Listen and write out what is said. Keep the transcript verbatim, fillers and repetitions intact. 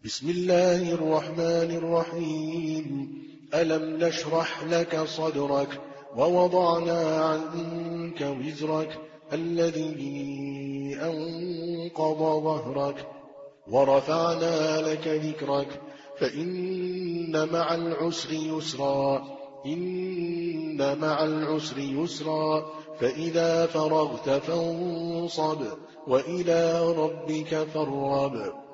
بسم الله الرحمن الرحيم ألم نشرح لك صدرك ووضعنا عنك وزرك الذي أنقض ظهرك ورفعنا لك ذكرك فإن مع العسر يسرا إن مع العسر يسرا فإذا فرغت فانصب وإلى ربك فارغب